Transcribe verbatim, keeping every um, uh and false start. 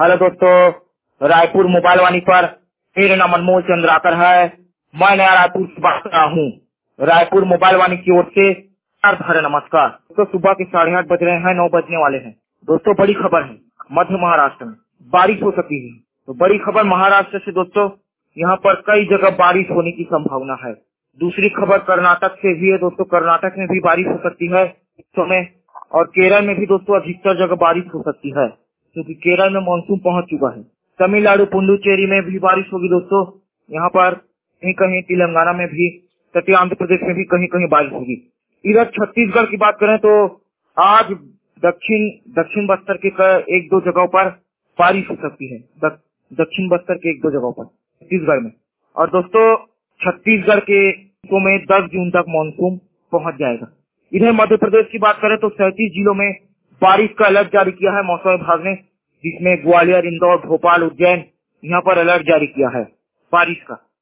Hello दोस्तों, Raipur mobile वाणी पर मेरा नाम अनमोल चंद्राकर है। मैं नया रायपुर से बात कर रहा हूँ। रायपुर मोबाइल वाणी की ओर से भरे नमस्कार। तो सुबह के साढ़े आठ बज रहे हैं, नौ बजने वाले हैं। दोस्तों, बड़ी खबर है, मध्य महाराष्ट्र में बारिश हो सकती है। तो बड़ी खबर महाराष्ट्र से दोस्तों, यहाँ पर कई जगह बारिश होने की संभावना है। दूसरी खबर कर्नाटक से भी है दोस्तों, कर्नाटक में भी बारिश हो सकती है इस समय। और केरल में भी दोस्तों अधिकतर जगह बारिश हो सकती है, क्योंकि केरल में मानसून पहुंच चुका है। तमिलनाडु पुडुचेरी में भी बारिश होगी दोस्तों। यहाँ पर कहीं कहीं तेलंगाना में भी, तटीय आंध्र प्रदेश में भी कहीं कहीं बारिश होगी। इधर छत्तीसगढ़ की बात करें तो आज दक्षिण दक्षिण बस्तर के क- एक दो जगहों पर बारिश हो सकती है। द- दक्षिण बस्तर के एक दो जगहों पर छत्तीसगढ़ में। और दोस्तों, छत्तीसगढ़ के जिलों में दस जून तक मानसून पहुंच जाएगा। इधर मध्य प्रदेश की बात करें तो सैंतीस जिलों में बारिश का अलर्ट जारी किया है मौसम विभाग ने, जिसमें ग्वालियर, इंदौर, भोपाल, उज्जैन, यहाँ पर अलर्ट जारी किया है बारिश का।